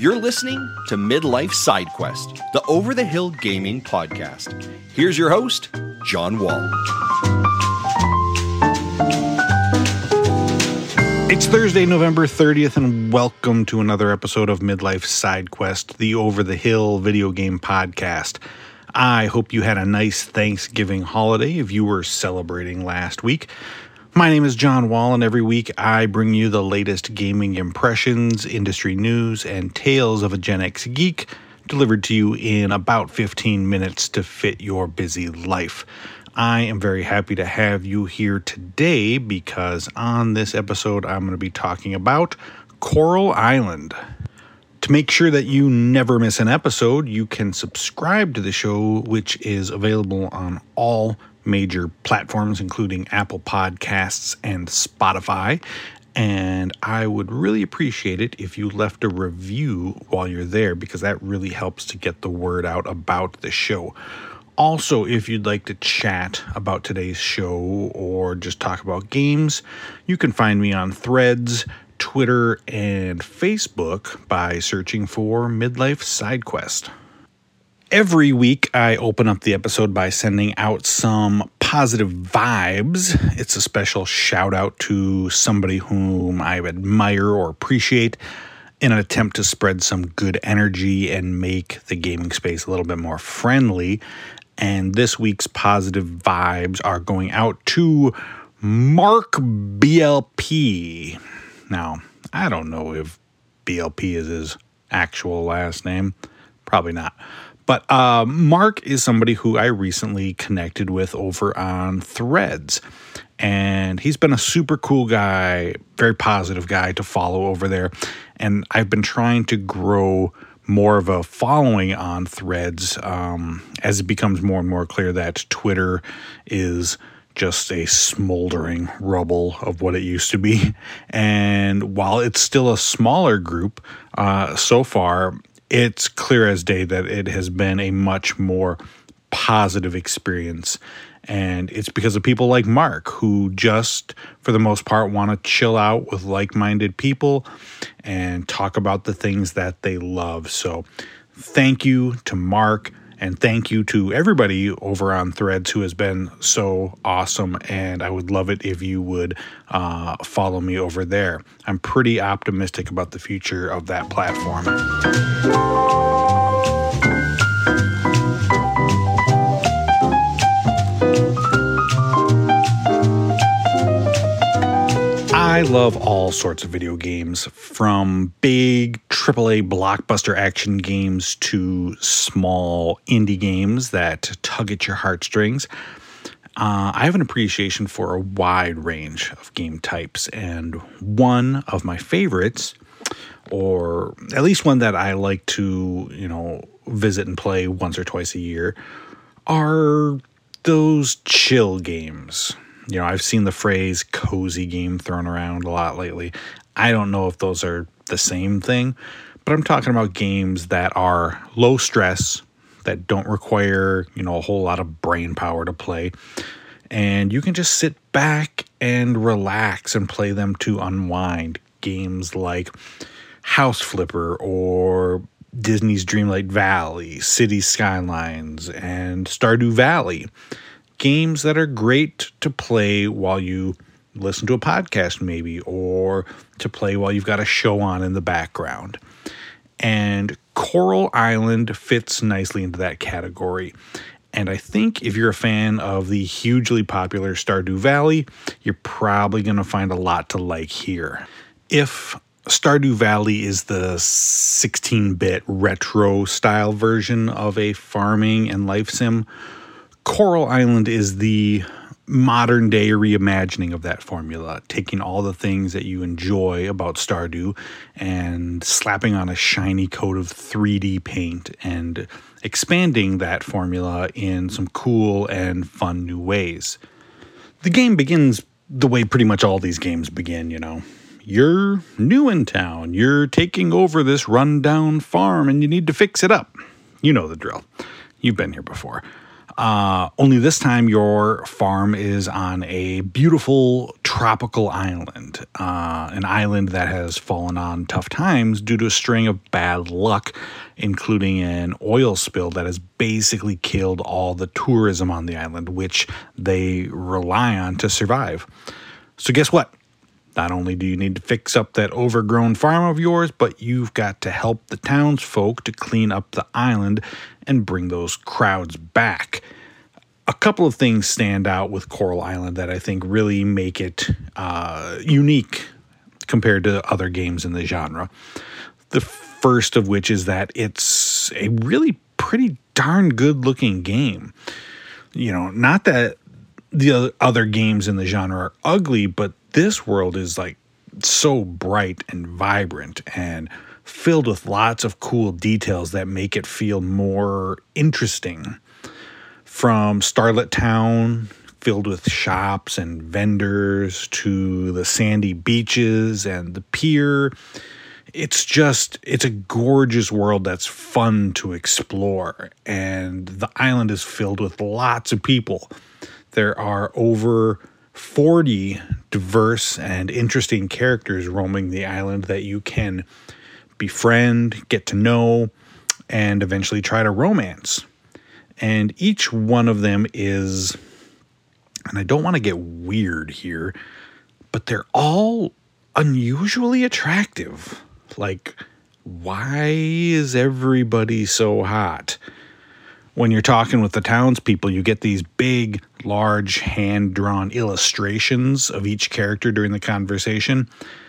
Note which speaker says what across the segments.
Speaker 1: You're listening to Midlife Side Quest, the Over the Hill Gaming Podcast. Here's your host, John Wall.
Speaker 2: It's Thursday, November 30th, and welcome to another episode of Midlife Side Quest, the Over the Hill video game podcast. I hope you had a nice Thanksgiving holiday if you were celebrating last week. My name is John Wall, and every week I bring you the latest gaming impressions, industry news, and tales of a Gen X geek delivered to you in about 15 minutes to fit your busy life. I am very happy to have you here today because on this episode I'm going to be talking about Coral Island. To make sure that you never miss an episode, you can subscribe to the show, which is available on all major platforms, including Apple Podcasts and Spotify. And I would really appreciate it if you left a review while you're there, because that really helps to get the word out about the show. Also, if you'd like to chat about today's show or just talk about games, you can find me on Threads, Twitter, and Facebook by searching for Midlife Side Quest. Every week, I open up the episode by sending out some positive vibes. It's a special shout out to somebody whom I admire or appreciate in an attempt to spread some good energy and make the gaming space a little bit more friendly. And this week's positive vibes are going out to Mark BLP. Now, I don't know if BLP is his actual last name. Probably not. But Mark is somebody who I recently connected with over on Threads. And he's been a super cool guy, very positive guy to follow over there. And I've been trying to grow more of a following on Threads as it becomes more and more clear that Twitter is just a smoldering rubble of what it used to be. And while it's still a smaller group, so far, it's clear as day that it has been a much more positive experience. And it's because of people like Mark, who just, for the most part, want to chill out with like-minded people and talk about the things that they love. So thank you to Mark. And thank you to everybody over on Threads who has been so awesome. And I would love it if you would follow me over there. I'm pretty optimistic about the future of that platform. I love all sorts of video games, from big AAA blockbuster action games to small indie games that tug at your heartstrings. I have an appreciation for a wide range of game types, and one of my favorites, or at least one that I like to, visit and play once or twice a year, are those chill games. I've seen the phrase cozy game thrown around a lot lately. I don't know if those are the same thing, but I'm talking about games that are low stress, that don't require, a whole lot of brain power to play. And you can just sit back and relax and play them to unwind. Games like House Flipper or Disney's Dreamlight Valley, City Skylines, and Stardew Valley. Games that are great to play while you listen to a podcast maybe, or to play while you've got a show on in the background. And Coral Island fits nicely into that category. And I think if you're a fan of the hugely popular Stardew Valley, you're probably going to find a lot to like here. If Stardew Valley is the 16-bit retro style version of a farming and life sim, Coral Island is the modern day reimagining of that formula, taking all the things that you enjoy about Stardew and slapping on a shiny coat of 3D paint and expanding that formula in some cool and fun new ways. The game begins the way pretty much all these games begin, You're new in town, you're taking over this rundown farm and you need to fix it up. You know the drill. You've been here before. Only this time your farm is on a beautiful tropical island, an island that has fallen on tough times due to a string of bad luck, including an oil spill that has basically killed all the tourism on the island, which they rely on to survive. So guess what? Not only do you need to fix up that overgrown farm of yours, but you've got to help the townsfolk to clean up the island and bring those crowds back. A couple of things stand out with Coral Island that I think really make it unique compared to other games in the genre. The first of which is that it's a really pretty darn good looking game. You know, not that the other games in the genre are ugly, but this world is like so bright and vibrant and filled with lots of cool details that make it feel more interesting. From Starlit Town, filled with shops and vendors, to the sandy beaches and the pier, it's a gorgeous world that's fun to explore. And the island is filled with lots of people. There are over 40 diverse and interesting characters roaming the island that you can befriend, get to know, and eventually try to romance. And each one of them is, and I don't want to get weird here, but they're all unusually attractive. Like, why is everybody so hot? When you're talking with the townspeople, you get these big, large, hand-drawn illustrations of each character during the conversation.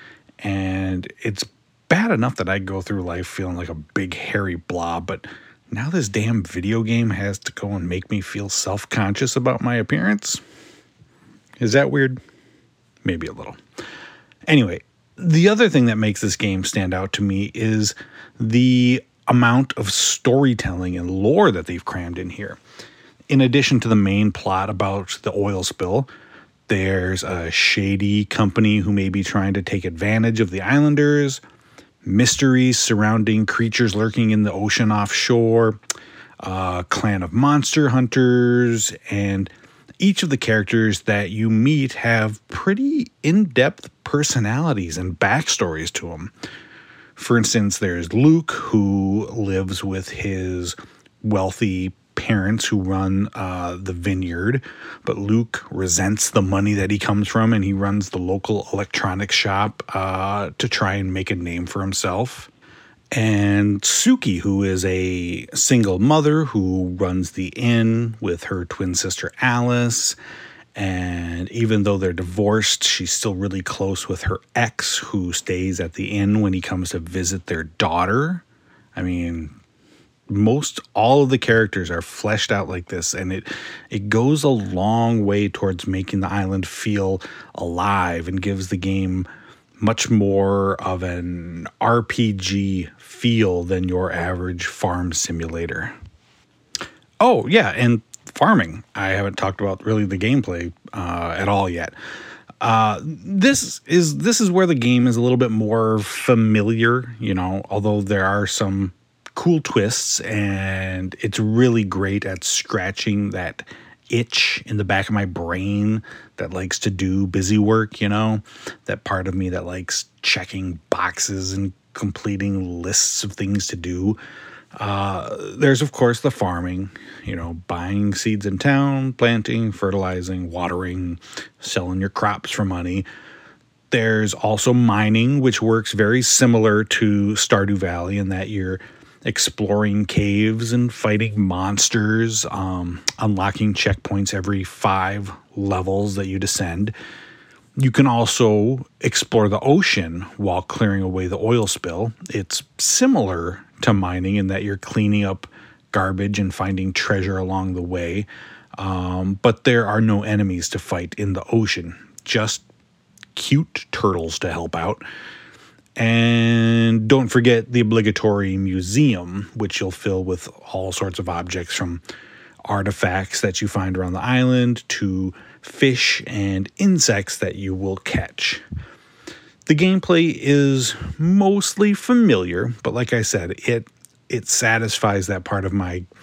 Speaker 2: And it's bad enough that I go through life feeling like a big, hairy blob, but now this damn video game has to go and make me feel self-conscious about my appearance? Is that weird? Maybe a little. Anyway, the other thing that makes this game stand out to me is the amount of storytelling and lore that they've crammed in here. In addition to the main plot about the oil spill, there's a shady company who may be trying to take advantage of the islanders, mysteries surrounding creatures lurking in the ocean offshore, a clan of monster hunters, and each of the characters that you meet have pretty in-depth personalities and backstories to them. For instance, there's Luke, who lives with his wealthy parents who run the vineyard, but Luke resents the money that he comes from, and he runs the local electronics shop to try and make a name for himself. And Suki, who is a single mother who runs the inn with her twin sister Alice. And even though they're divorced, she's still really close with her ex, who stays at the inn when he comes to visit their daughter. I mean, all of the characters are fleshed out like this, and it goes a long way towards making the island feel alive and gives the game much more of an RPG feel than your average farm simulator. Oh, yeah, and farming. I haven't talked about really the gameplay at all yet. This is where the game is a little bit more familiar, although there are some cool twists, and it's really great at scratching that itch in the back of my brain that likes to do busy work, that part of me that likes checking boxes and completing lists of things to do. There's, of course, the farming, buying seeds in town, planting, fertilizing, watering, selling your crops for money. There's also mining, which works very similar to Stardew Valley in that you're exploring caves and fighting monsters, unlocking checkpoints every 5 levels that you descend. You can also explore the ocean while clearing away the oil spill. It's similar to mining in that you're cleaning up garbage and finding treasure along the way, but there are no enemies to fight in the ocean, just cute turtles to help out. And don't forget the obligatory museum, which you'll fill with all sorts of objects from artifacts that you find around the island to fish and insects that you will catch. The gameplay is mostly familiar, but like I said, it satisfies that part of my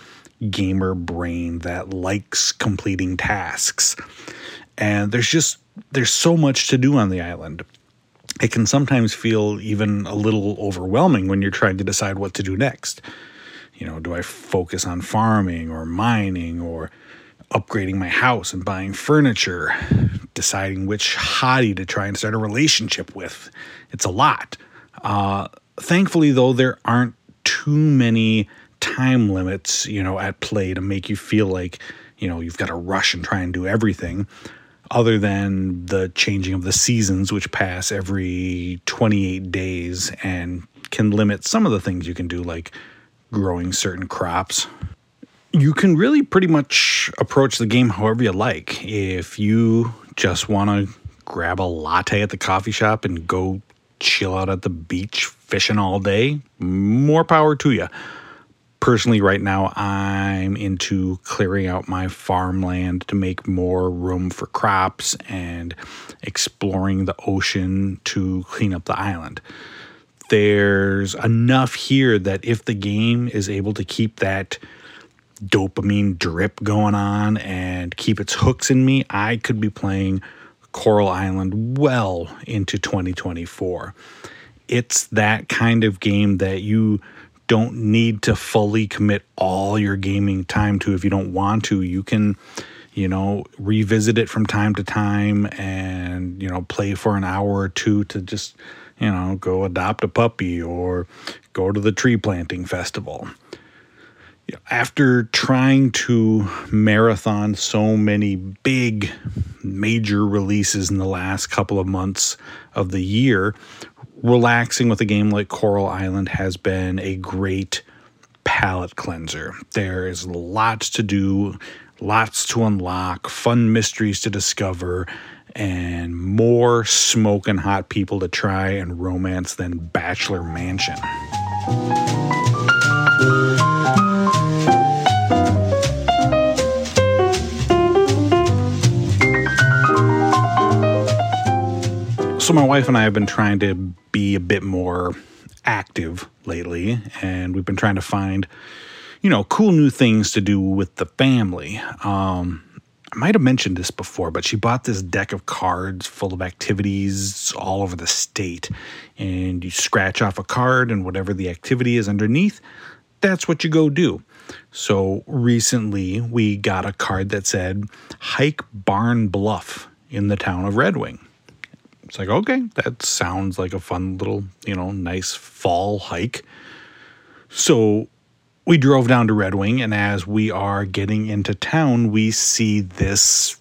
Speaker 2: gamer brain that likes completing tasks. And there's so much to do on the island. It can sometimes feel even a little overwhelming when you're trying to decide what to do next. Do I focus on farming or mining or upgrading my house and buying furniture, deciding which hottie to try and start a relationship with? It's a lot. Thankfully, though, there aren't too many time limits, at play to make you feel like, you've got to rush and try and do everything, other than the changing of the seasons, which pass every 28 days and can limit some of the things you can do, like growing certain crops. You can really pretty much approach the game however you like. If you just want to grab a latte at the coffee shop and go chill out at the beach fishing all day, more power to you. Personally, right now, I'm into clearing out my farmland to make more room for crops and exploring the ocean to clean up the island. There's enough here that if the game is able to keep that dopamine drip going on and keep its hooks in me, I could be playing Coral Island well into 2024. It's that kind of game that you don't need to fully commit all your gaming time to. If you don't want to, you can, revisit it from time to time and, play for an hour or two to just, go adopt a puppy or go to the tree planting festival. After trying to marathon so many big major releases in the last couple of months of the year, relaxing with a game like Coral Island has been a great palate cleanser. There is lots to do, lots to unlock, fun mysteries to discover, and more smoking hot people to try and romance than Bachelor Mansion. So my wife and I have been trying to be a bit more active lately, and we've been trying to find, cool new things to do with the family. I might have mentioned this before, but she bought this deck of cards full of activities all over the state, and you scratch off a card, and whatever the activity is underneath, that's what you go do. So recently, we got a card that said, Hike Barn Bluff in the town of Red Wing. It's like, okay, that sounds like a fun little, nice fall hike. So we drove down to Red Wing, and as we are getting into town, we see this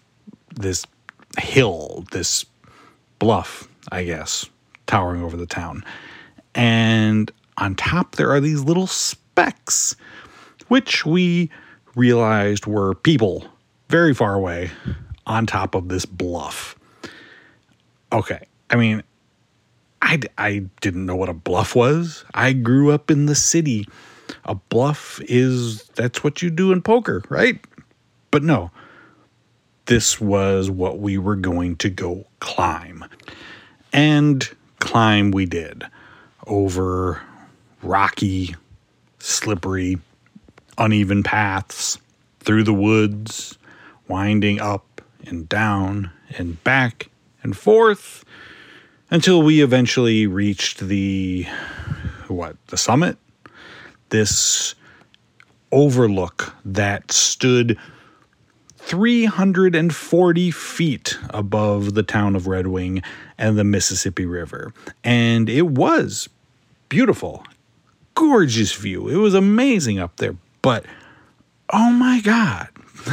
Speaker 2: hill, this bluff, I guess, towering over the town. And on top there are these little specks, which we realized were people very far away on top of this bluff. Okay, I mean, I didn't know what a bluff was. I grew up in the city. A bluff that's what you do in poker, right? But no, this was what we were going to go climb. And climb we did over rocky, slippery, uneven paths, through the woods, winding up and down and back and forth until we eventually reached the summit? This overlook that stood 340 feet above the town of Red Wing and the Mississippi River. And it was beautiful, gorgeous view. It was amazing up there. But, oh my God,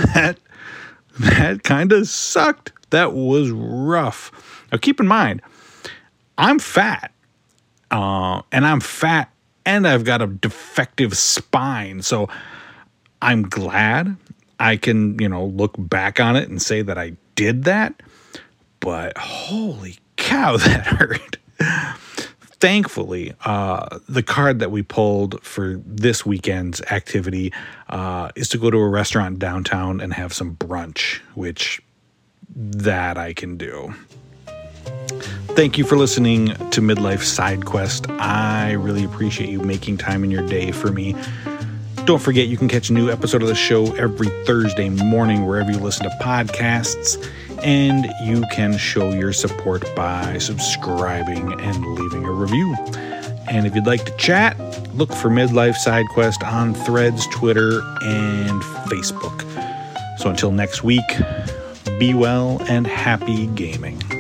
Speaker 2: that kind of sucked. That was rough. Now, keep in mind, I'm fat, and I've got a defective spine. So I'm glad I can, look back on it and say that I did that. But holy cow, that hurt. Thankfully, the card that we pulled for this weekend's activity is to go to a restaurant downtown and have some brunch, which that I can do. Thank you for listening to Midlife Side Quest. I really appreciate you making time in your day for me Don't forget, you can catch a new episode of the show every Thursday morning wherever you listen to podcasts, and you can show your support by subscribing and leaving a review. And if you'd like to chat, look for Midlife SideQuest on Threads, Twitter, and Facebook. So until next week, be well and happy gaming.